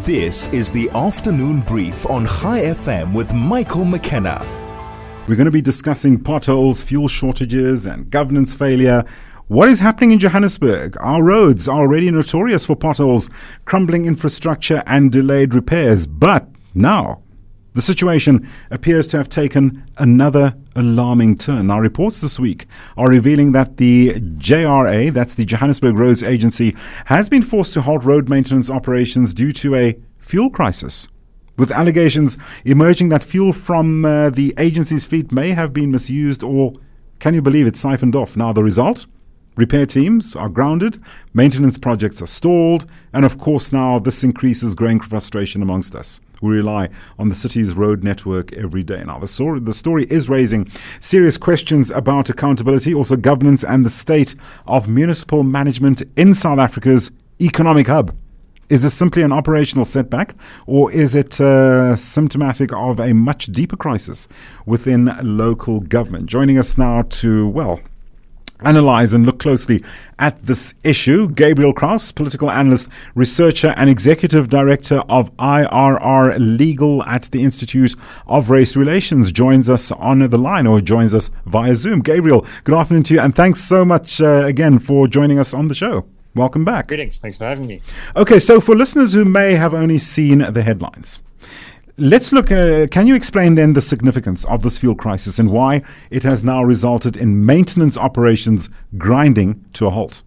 This is the afternoon brief on Chai FM with Michael McKenna. We're going to be discussing potholes, fuel shortages, and governance failure. What is happening in Johannesburg? Our roads are already notorious for potholes, crumbling infrastructure, and delayed repairs. But now, the situation appears to have taken another alarming turn. Our reports this week are revealing that the JRA, that's the Johannesburg Roads Agency, has been forced to halt road maintenance operations due to a fuel crisis, with allegations emerging that fuel from the agency's fleet may have been misused or, can you believe it, siphoned off. Now, the result? Repair teams are grounded, maintenance projects are stalled, and of course now this increases growing frustration amongst us. We rely on the city's road network every day. Now, the story is raising serious questions about accountability, also governance and the state of municipal management in South Africa's economic hub. Is this simply an operational setback, or is it symptomatic of a much deeper crisis within local government? Joining us now to, analyze and look closely at this issue, Gabriel Kraus, political analyst, researcher and executive director of IRR Legal at the Institute of Race Relations, joins us on the line, or joins us via Zoom. Gabriel, good afternoon to you, and thanks so much again for joining us on the show. Welcome back. Greetings. Thanks for having me. Okay, so for listeners who may have only seen the headlines, let's look, can you explain then the significance of this fuel crisis and why it has now resulted in maintenance operations grinding to a halt?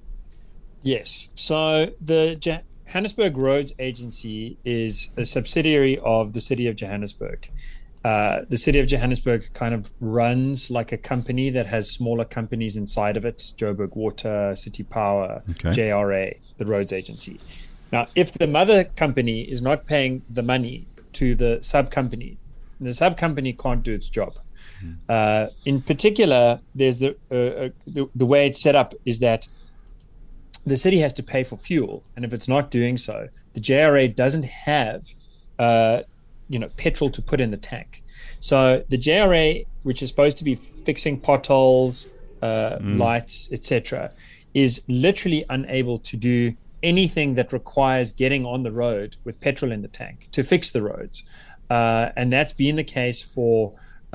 Yes. So the Johannesburg Roads Agency is a subsidiary of the City of Johannesburg. The City of Johannesburg kind of runs like a company that has smaller companies inside of it: Joburg Water, City Power, JRA, the Roads Agency. Now, if the mother company is not paying the money to the sub-company, the sub-company can't do its job. In particular, there's the way it's set up is that the city has to pay for fuel, and if it's not doing so, the JRA doesn't have petrol to put in the tank. So the JRA, which is supposed to be fixing potholes, lights, etc., is literally unable to do anything that requires getting on the road with petrol in the tank to fix the roads. And that's been the case for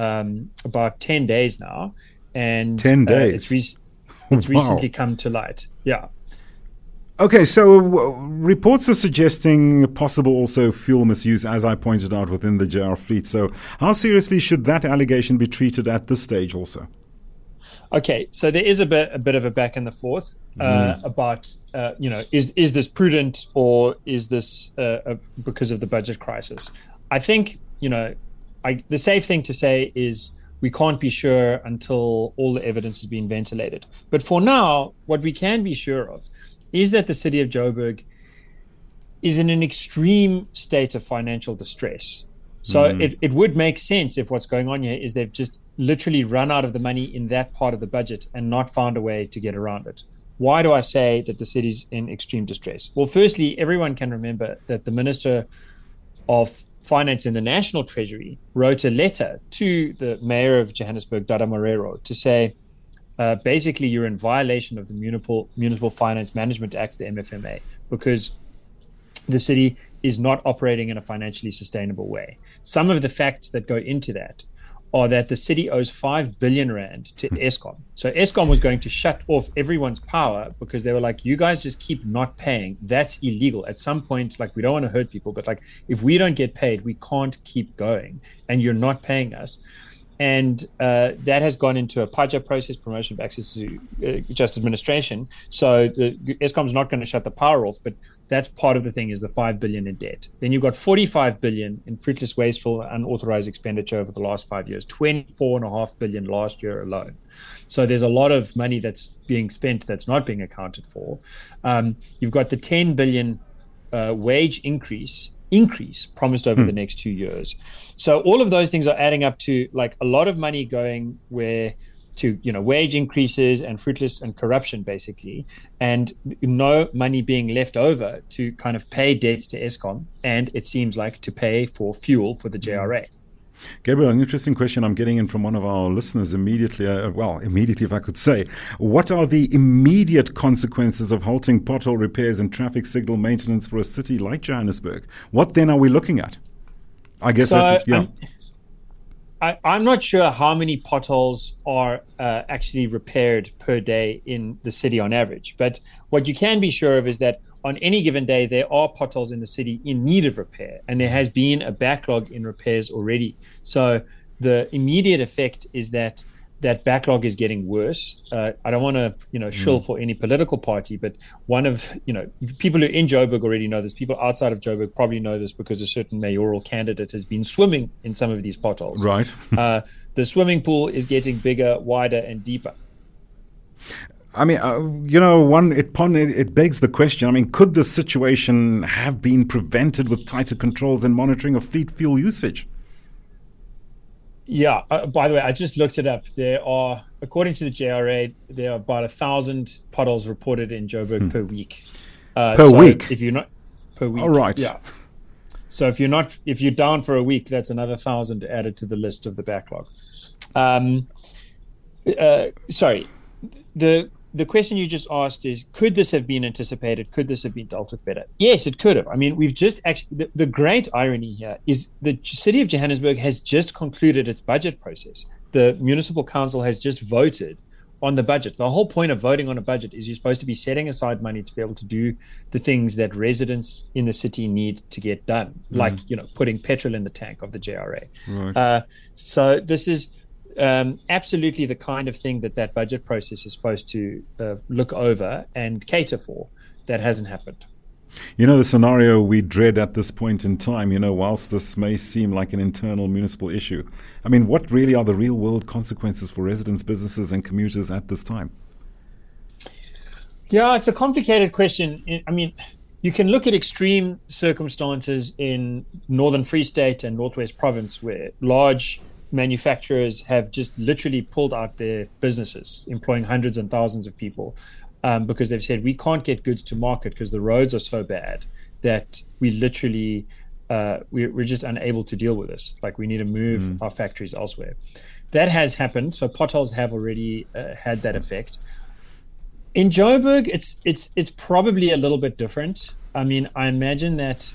about 10 days now. And 10 days? It's recently come to light. Yeah. Okay, so reports are suggesting possible also fuel misuse, as I pointed out, within the JR fleet. So how seriously should that allegation be treated at this stage also? Okay, so there is a bit of a back and forth about, is this prudent, or is this because of the budget crisis? I think, the safe thing to say is we can't be sure until all the evidence has been ventilated. But for now, what we can be sure of is that the city of Joburg is in an extreme state of financial distress. So it would make sense if what's going on here is they've just literally run out of the money in that part of the budget and not found a way to get around it. Why do I say that the city's in extreme distress? Well, firstly, everyone can remember that the Minister of Finance in the National Treasury wrote a letter to the Mayor of Johannesburg, Dada Marero, to say, basically, you're in violation of the Municipal Finance Management Act, the MFMA, because the city is not operating in a financially sustainable way. Some of the facts that go into that are that the city owes 5 billion rand to Eskom. So Eskom was going to shut off everyone's power because they were like, you guys just keep not paying. That's illegal. At some point, we don't want to hurt people, but if we don't get paid, we can't keep going, and you're not paying us. And that has gone into a PAJA process, promotion of access to just administration. So Eskom's not going to shut the power off, but that's part of the thing, is the 5 billion in debt. Then you've got 45 billion in fruitless, wasteful, unauthorized expenditure over the last 5 years, 24.5 billion last year alone. So there's a lot of money that's being spent that's not being accounted for. You've got the 10 billion wage increase promised over the next 2 years. So all of those things are adding up to a lot of money going to wage increases and fruitless and corruption, basically, and no money being left over to kind of pay debts to Eskom, and it seems like to pay for fuel for the JRA. Gabriel, an interesting question I'm getting in from one of our listeners immediately. Immediately, if I could say. What are the immediate consequences of halting pothole repairs and traffic signal maintenance for a city like Johannesburg? What then are we looking at? I guess I'm not sure how many potholes are actually repaired per day in the city on average. But what you can be sure of is that on any given day, there are potholes in the city in need of repair, and there has been a backlog in repairs already. So the immediate effect is that that backlog is getting worse. I don't want to, shill for any political party, but one of, people who are in Joburg already know this. People outside of Joburg probably know this because a certain mayoral candidate has been swimming in some of these potholes. Right. The swimming pool is getting bigger, wider, and deeper. I mean, it begs the question. I mean, could this situation have been prevented with tighter controls and monitoring of fleet fuel usage? Yeah. By the way, I just looked it up. There are, according to the JRA, there are about 1,000 potholes reported in Joburg per week. Per week? If you're not per week. All right. Yeah. So if you're down for a week, that's another 1,000 added to the list of the backlog. Sorry. The question you just asked is, could this have been anticipated? Could this have been dealt with better? Yes, it could have. I mean, we've just actually, the great irony here is the city of Johannesburg has just concluded its budget process. The municipal council has just voted on the budget. The whole point of voting on a budget is you're supposed to be setting aside money to be able to do the things that residents in the city need to get done, like, putting petrol in the tank of the JRA. Right. So this is absolutely the kind of thing that budget process is supposed to look over and cater for. That hasn't happened. The scenario we dread at this point in time, whilst this may seem like an internal municipal issue, I mean, what really are the real world consequences for residents, businesses and commuters at this time? Yeah, it's a complicated question. I mean, you can look at extreme circumstances in Northern Free State and Northwest Province where large manufacturers have just literally pulled out their businesses, employing hundreds and thousands of people, because they've said we can't get goods to market because the roads are so bad that we literally we're just unable to deal with this. Like, we need to move our factories elsewhere. That has happened. So potholes have already had that effect. In Joburg, it's probably a little bit different. I mean, I imagine that.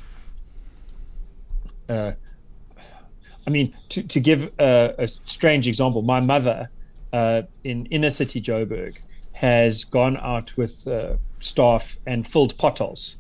To give a strange example, my mother in inner city Joburg has gone out with staff and filled potholes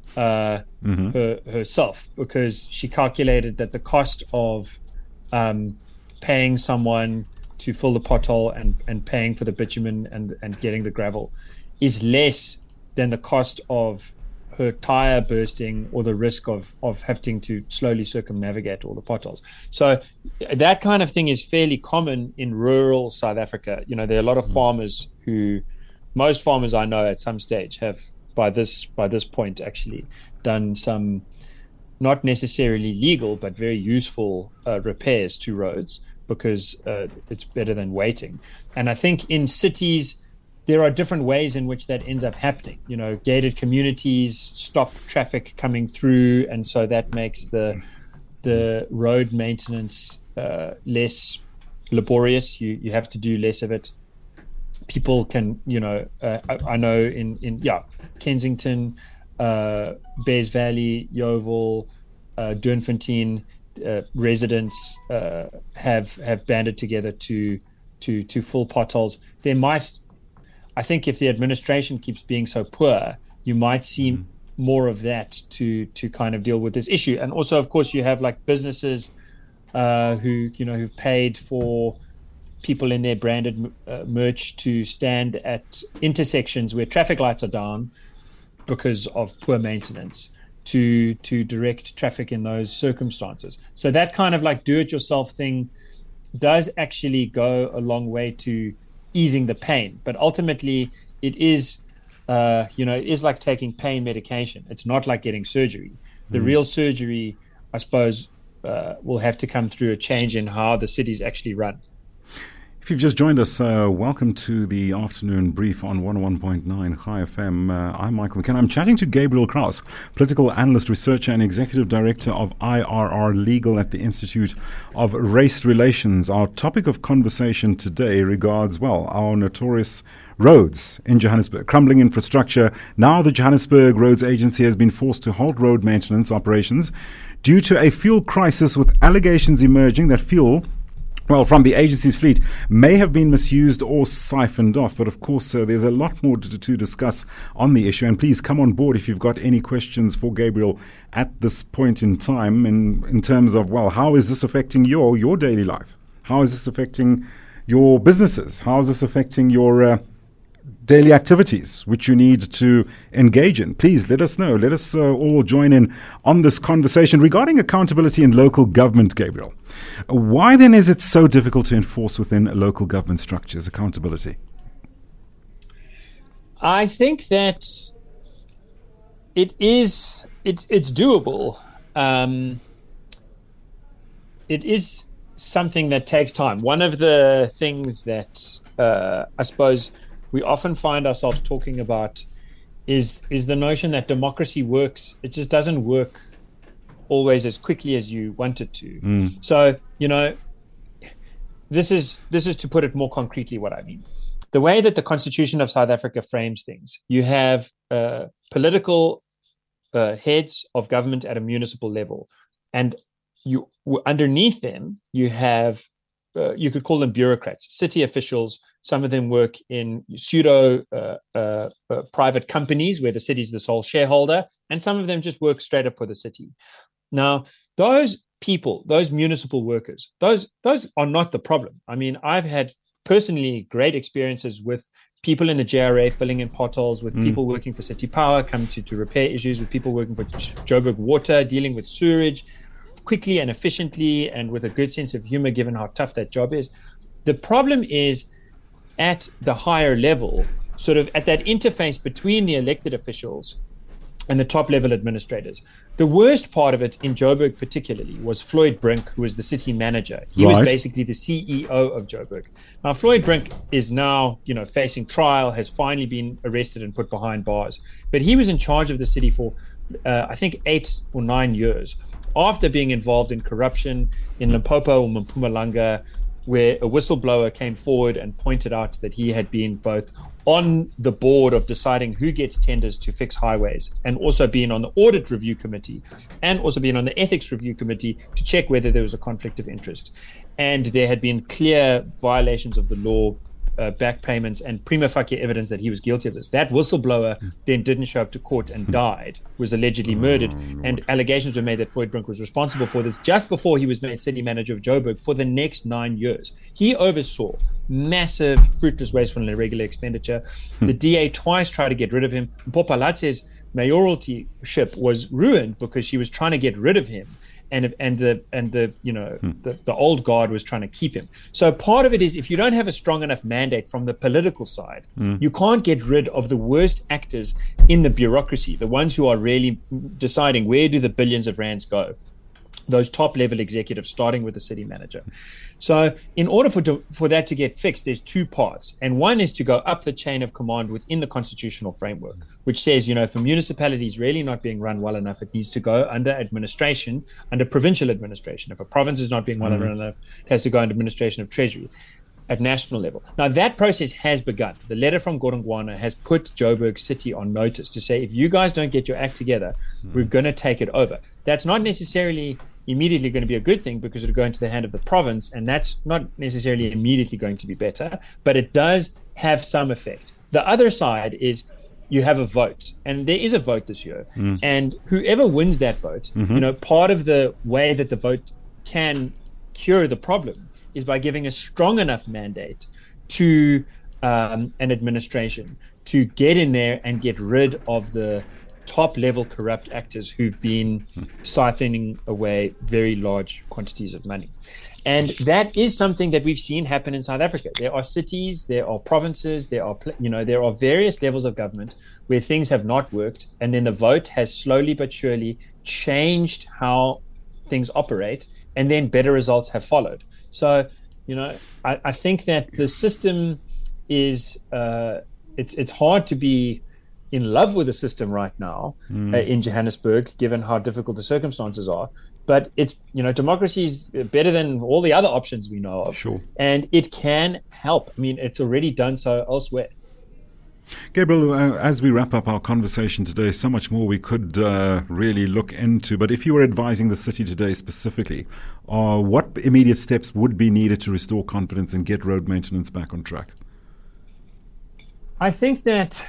herself, because she calculated that the cost of paying someone to fill the pothole and paying for the bitumen and getting the gravel is less than the cost of her tire bursting or the risk of having to slowly circumnavigate all the potholes. So that kind of thing is fairly common in rural South Africa. There are a lot of farmers most farmers I know at some stage have by this point actually done some not necessarily legal but very useful repairs to roads, because it's better than waiting. And I think in cities there are different ways in which that ends up happening. Gated communities stop traffic coming through, and so that makes the road maintenance less laborious. You have to do less of it. People can, I know in Kensington, Bears Valley, Yeovil, Doornfontein, residents have banded together to fill potholes. I think if the administration keeps being so poor, you might see more of that to kind of deal with this issue. And also, of course, you have like businesses who've paid for people in their branded merch to stand at intersections where traffic lights are down because of poor maintenance to direct traffic in those circumstances. So that kind of like do-it-yourself thing does actually go a long way to easing the pain, but ultimately it is like taking pain medication. It's not like getting surgery. The real surgery, I suppose, will have to come through a change in how the cities actually run. If you've just joined us, welcome to the afternoon brief on 101.9 Chai FM. I'm Michael McKenna. I'm chatting to Gabriel Kraus, political analyst, researcher, and executive director of IRR Legal at the Institute of Race Relations. Our topic of conversation today regards, well, our notorious roads in Johannesburg, crumbling infrastructure. Now the Johannesburg Roads Agency has been forced to halt road maintenance operations due to a fuel crisis, with allegations emerging that fuel, well, from the agency's fleet, may have been misused or siphoned off. But of course, there's a lot more to discuss on the issue. And please come on board if you've got any questions for Gabriel at this point in time, in terms of, well, how is this affecting your daily life? How is this affecting your businesses? How is this affecting your daily activities which you need to engage in? Please let us know. Let us all join in on this conversation regarding accountability in local government, Gabriel. Why then is it so difficult to enforce within local government structures accountability? I think that it's doable. It is something that takes time. One of the things that I suppose we often find ourselves talking about is the notion that democracy works. It just doesn't work always as quickly as you want it to. So, this is to put it more concretely what I mean. The way that the Constitution of South Africa frames things, you have political heads of government at a municipal level, and you underneath them you have you could call them bureaucrats, city officials. Some of them work in pseudo private companies where the city is the sole shareholder, and some of them just work straight up for the city. Now, those people, those municipal workers, those are not the problem. I mean, I've had personally great experiences with people in the JRA filling in potholes, with people working for City Power coming to repair issues, with people working for Joburg Water dealing with sewerage quickly and efficiently and with a good sense of humor, given how tough that job is. The problem is at the higher level, sort of at that interface between the elected officials and the top level administrators. The worst part of it in Joburg particularly was Floyd Brink, who was the city manager. He was basically the CEO of Joburg. Now, Floyd Brink is now, facing trial, has finally been arrested and put behind bars. But he was in charge of the city for, I think, 8 or 9 years, after being involved in corruption in Limpopo or Mpumalanga, where a whistleblower came forward and pointed out that he had been both on the board of deciding who gets tenders to fix highways, and also being on the audit review committee, and also being on the ethics review committee to check whether there was a conflict of interest. And there had been clear violations of the law, back payments, and prima facie evidence that he was guilty of this. That whistleblower then didn't show up to court and died, was allegedly murdered, and allegations were made that Floyd Brink was responsible for this just before he was made city manager of Joburg for the next 9 years. He oversaw massive, fruitless, wasteful, and irregular expenditure. The DA twice tried to get rid of him. Popalatse's mayoraltyship was ruined because she was trying to get rid of him, and the old guard was trying to keep him. So part of it is, if you don't have a strong enough mandate from the political side, you can't get rid of the worst actors in the bureaucracy, the ones who are really deciding where do the billions of rands go. Those top level executives, starting with the city manager. So in order for that to get fixed, there's two parts. And one is to go up the chain of command within the constitutional framework, which says, if a municipality is really not being run well enough, it needs to go under administration, under provincial administration. If a province is not being well run enough, it has to go under administration of treasury at national level. Now, that process has begun. The letter from Godongwana has put Joburg City on notice to say, if you guys don't get your act together, we're going to take it over. That's not necessarily immediately going to be a good thing, because it'll go into the hand of the province, and that's not necessarily immediately going to be better, but it does have some effect. The other side is you have a vote, and there is a vote this year, and whoever wins that vote, part of the way that the vote can cure the problem is by giving a strong enough mandate to an administration to get in there and get rid of the top level corrupt actors who've been siphoning away very large quantities of money. And that is something that we've seen happen in South Africa. There are cities, there are provinces, there are various levels of government where things have not worked, and then the vote has slowly but surely changed how things operate, and then better results have followed. So I think that the system is it's hard to be in love with the system right now in Johannesburg, given how difficult the circumstances are. But it's, democracy is better than all the other options we know of. Sure. And it can help. I mean, it's already done so elsewhere. Gabriel, as we wrap up our conversation today, so much more we could really look into. But if you were advising the city today specifically, what immediate steps would be needed to restore confidence and get road maintenance back on track? I think that,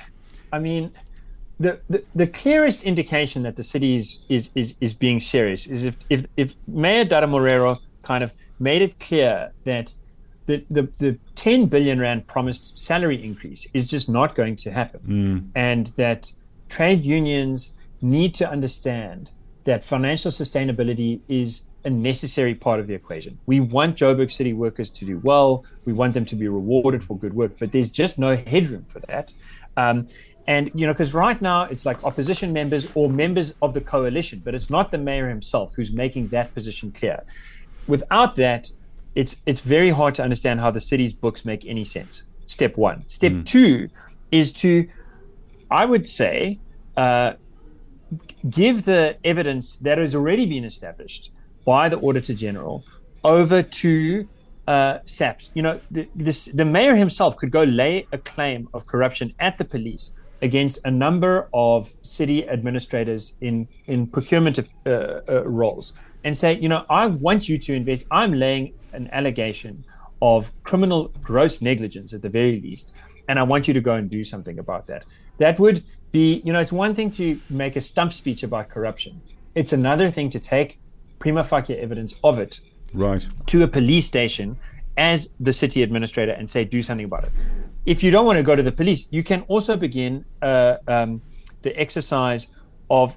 the clearest indication that the city is being serious is if Mayor Dara Morero kind of made it clear that the 10 billion rand promised salary increase is just not going to happen, and that trade unions need to understand that financial sustainability is a necessary part of the equation. We want Joburg City workers to do well. We want them to be rewarded for good work, but there's just no headroom for that. And, because right now it's like opposition members or members of the coalition, but it's not the mayor himself who's making that position clear. Without that, it's very hard to understand how the city's books make any sense. Step one. Step two is to, I would say, give the evidence that has already been established by the Auditor General over to SAPS. The mayor himself could go lay a claim of corruption at the police against a number of city administrators in procurement roles and say, I want you to invest. I'm laying an allegation of criminal gross negligence at the very least, and I want you to go and do something about that. That would be, it's one thing to make a stump speech about corruption. It's another thing to take prima facie evidence of it to a police station as the city administrator and say, do something about it. If you don't want to go to the police, you can also begin the exercise of,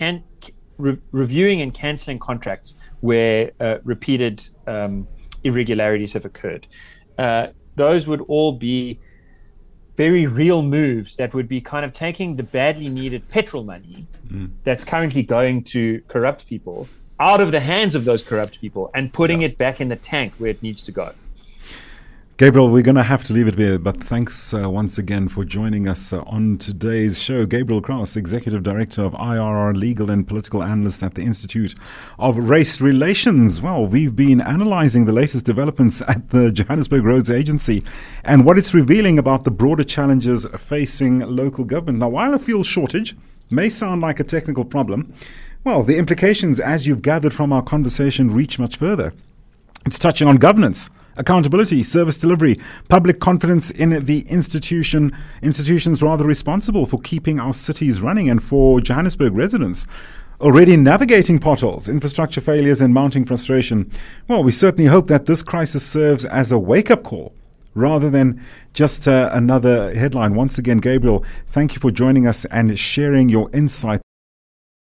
reviewing and cancelling contracts where repeated irregularities have occurred. Those would all be very real moves that would be kind of taking the badly needed petrol money that's currently going to corrupt people out of the hands of those corrupt people and putting it back in the tank where it needs to go. Gabriel, we're going to have to leave it there, but thanks once again for joining us on today's show. Gabriel Kraus, Executive Director of IRR Legal and Political Analyst at the Institute of Race Relations. Well, we've been analysing the latest developments at the Johannesburg Roads Agency and what it's revealing about the broader challenges facing local government. Now, while a fuel shortage may sound like a technical problem, well, the implications, as you've gathered from our conversation, reach much further. It's touching on governance, accountability, service delivery, public confidence in the institutions rather responsible for keeping our cities running, and for Johannesburg residents already navigating potholes, infrastructure failures and mounting frustration. Well, we certainly hope that this crisis serves as a wake-up call rather than just another headline. Once again, Gabriel, thank you for joining us and sharing your insight.